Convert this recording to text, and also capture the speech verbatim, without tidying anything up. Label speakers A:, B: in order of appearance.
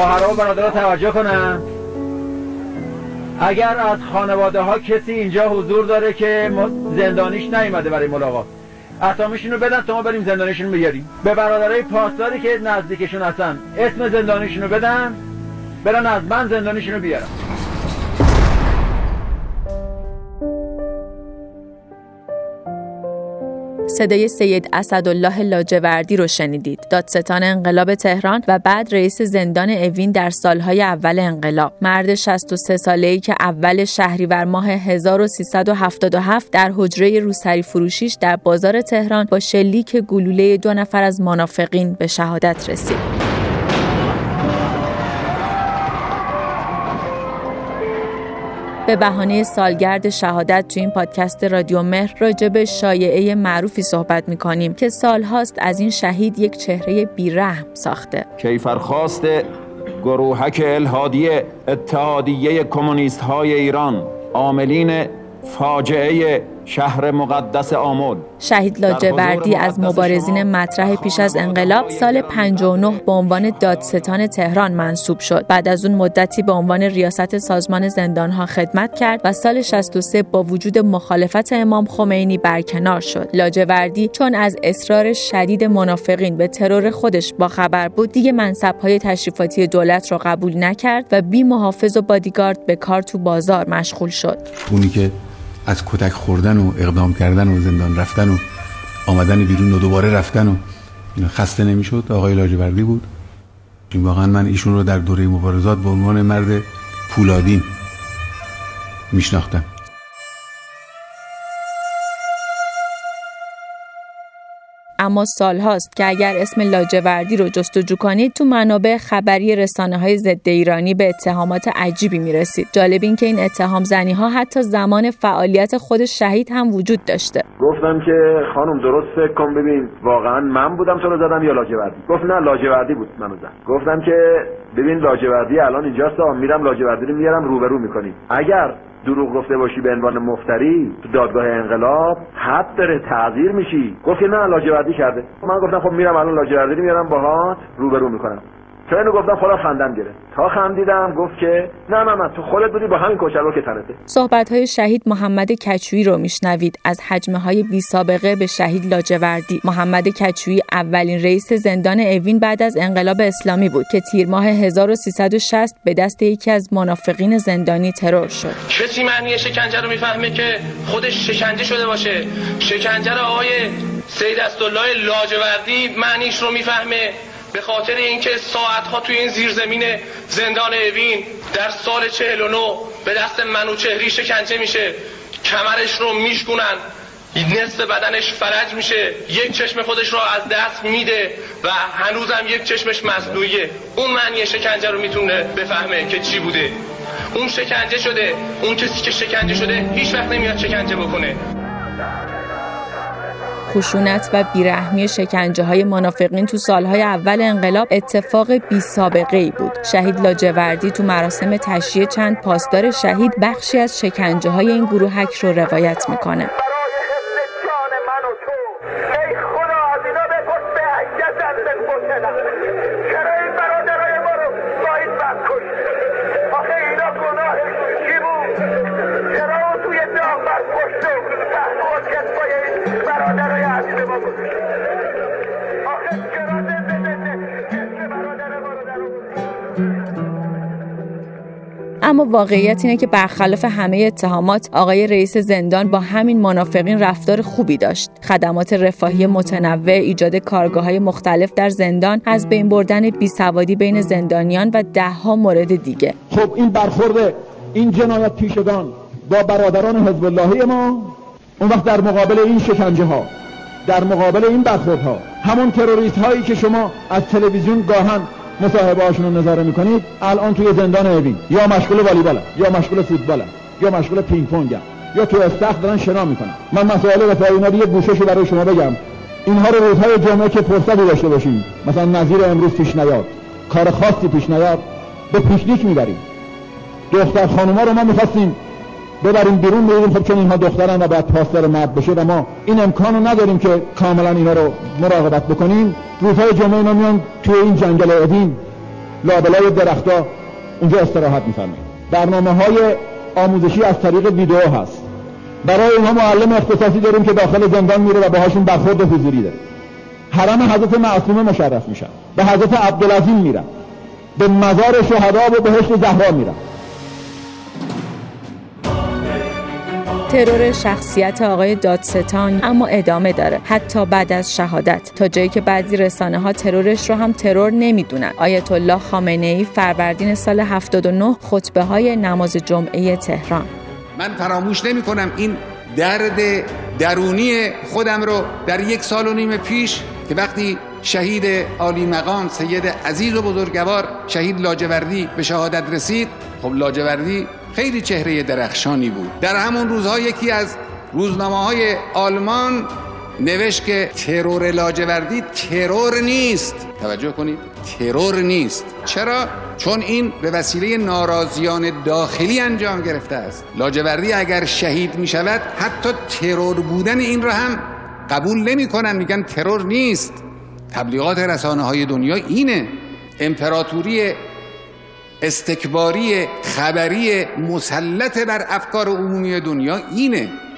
A: خواهرها و برادرها توجه کنن. اگر از خانواده ها کسی اینجا حضور داره که زندانیش نیومده برای ملاقات، اسامیشون رو بدن تا ما بریم زندانیشون رو بیاریم. به برادرای پاسداری که نزدیکشون هستن اسم زندانیشون رو بدن، برن از من زندانیشون رو بیارن.
B: صدای سید اسدالله لاجوردی رو شنیدید، دادستان انقلاب تهران و بعد رئیس زندان اوین در سالهای اول انقلاب. مرد شصت و سه ساله‌ای که اول شهریور ماه هزار و سیصد و هفتاد و هفت در حجره روسری فروشیش در بازار تهران با شلیک گلوله دو نفر از منافقین به شهادت رسید. به بهانه سالگرد شهادت تو این پادکست رادیو مهر راجع به شایعه معروفی صحبت می‌کنیم که سالهاست از این شهید یک چهره بی‌رحم ساخته.
C: کیفرخواست گروهک الحادی اتحادیه کمونیست‌های ایران، عاملین فاجعه شهر مقدس آمل.
B: شهید لاجوردی از مبارزین مطرح پیش از انقلاب سال پنجاه و نه به عنوان دادستان تهران منصوب شد. بعد از اون مدتی به عنوان ریاست سازمان زندانها خدمت کرد و سال شصت و سه با وجود مخالفت امام خمینی برکنار شد. لاجوردی چون از اصرار شدید منافقین به ترور خودش باخبر بود، دیگه منصب‌های تشریفاتی دولت رو قبول نکرد و بی محافظ و بادیگارد به کار تو بازار مشغول شد.
D: اونی که از کتک خوردن و اقدام کردن و زندان رفتن و آمدن بیرون و دوباره رفتن و خسته نمیشد آقای لاجوردی بود. این واقعا من ایشون رو در دوره مبارزات به عنوان مرد پولادین میشناختم.
B: اما سالهاست که اگر اسم لاجوردی رو جستجو کنید تو منابع خبری رسانه‌های ضد ایرانی به اتهامات عجیبی میرسید. جالب این که این اتهام زنی‌ها حتی زمان فعالیت خود شهید هم وجود داشته.
E: گفتم که خانم درست فکر کن ببین واقعا من بودم تو رو زدم یا لاجوردی؟ گفت نه لاجوردی بود منو زد. گفتم که ببین لاجوردی الان اینجاست، میرم لاجوردی رو میارم روبرو میکنی. اگر دروغ گفته باشی به عنوان مفتری تو دادگاه انقلاب حد داره تعزیر میشی. گفت که نه لاجوردی کرده. من گفتم خب میرم الان لاجوردی رو میارم باهات روبرو میکنم. تا اینو گفتم خدا خندم گرفت. تا خندیدم گفت که نه نه نه تو خودت بودی با همین کچلو که تنته.
B: صحبت‌های شهید محمد کچویی رو میشنوید از حجمه‌های بی سابقه به شهید لاجوردی. محمد کچویی اولین رئیس زندان اوین بعد از انقلاب اسلامی بود که تیر ماه هزار و سیصد و شصت به دست یکی از منافقین زندانی ترور شد.
F: کسی معنی شکنجه رو میفهمه که خودش شکنجه شده باشه؟ شکنجه رو آقای سید اسدالله لاجوردی معنیش رو میفهمه به خاطر اینکه ساعتها توی این زیرزمین زندان اوین در سال چهل و نه به دست منوچهری شکنجه میشه، کمرش رو میشکنن، نصف بدنش فلج میشه، یک چشم خودش رو از دست میده و هنوزم یک چشمش مصنوعیه. اون معنی شکنجه رو میتونه بفهمه که چی بوده. اون شکنجه شده، اون کسی که شکنجه شده هیچ وقت نمیاد شکنجه بکنه.
B: خشونت و بیرحمی شکنجه‌های منافقین تو سالهای اول انقلاب اتفاق بی سابقه‌ای بود. شهید لاجوردی تو مراسم تشییع چند پاسدار شهید بخشی از شکنجه‌های این گروهک رو روایت میکنه. اما واقعیت اینه که برخلاف همه اتهامات آقای رئیس زندان با همین منافقین رفتار خوبی داشت. خدمات رفاهی متنوع، ایجاد کارگاه‌های مختلف در زندان، از بین بردن بیسوادی بین زندانیان و ده‌ها مورد دیگه.
G: خب این برخورد این جنایت پیشگان با برادران حزب اللهی ما، اون وقت در مقابل این شکنجه ها، در مقابل این برخوردها، همون تروریست هایی که شما از تلویزیون گاهن مصاحبه هاشون رو نظاره میکنید الان توی زندان اوین یا مشغول والیبال یا مشغول فوتبال یا مشغول پینگ پونگ یا تو استخر دارن شنا میکنن. من مسائل رفاهی اینا رو یه گوشه‌شو برای شما بگم. اینها رو روزهای جمعه که فرصتی داشته باشیم، مثلا نظیر امروز پیش نیاد، کار خاصی پیش نیاد، به پیکنیک میبریم. دختر خانوما رو ما می‌خواستیم ببریم بیرون، می‌گیم خب چون اینها دخترن و باید پاسدار مرد بشه و ما این امکانو نداریم که کاملا اینا رو مراقبت بکنیم. روزهای جمعه اینا میان توی این جنگل اوین لابلای درخت‌ها اونجا استراحت می‌فرمایند. برنامه‌های آموزشی از طریق ویدیو هست. برای اینها معلم اختصاصی داریم که داخل زندان میره و باهاشون برخورد حضوری داره. حرم حضرت معصومه مشرف میشن، به حضرت عبدالعظیم میرن، به مزار شهدا و بهشت زهرا میرن.
B: ترور شخصیت آقای دادستان اما ادامه داره حتی بعد از شهادت، تا جایی که بعضی رسانه ها ترورش رو هم ترور نمیدونن. آیت الله خامنه ای فروردین سال هفتاد و نه خطبه های نماز جمعه تهران:
H: من فراموش نمی کنم این درد درونی خودم رو در یک سال و نیم پیش که وقتی شهید عالی مقام سید عزیز و بزرگوار شهید لاجوردی به شهادت رسید. خب لاجوردی خیلی چهره درخشانی بود. در همون روزها یکی از روزنامه‌های آلمان نوشت که ترور لاجوردی ترور نیست. توجه کنید، ترور نیست. چرا؟ چون این به وسیله ناراضیان داخلی انجام گرفته است. لاجوردی اگر شهید می شود حتی ترور بودن این را هم قبول نمی کنن، میگن ترور نیست. تبلیغات رسانه های دنیا اینه. امپراتوری استکباری خبری مسلط بر افکار عمومی دنیا اینه.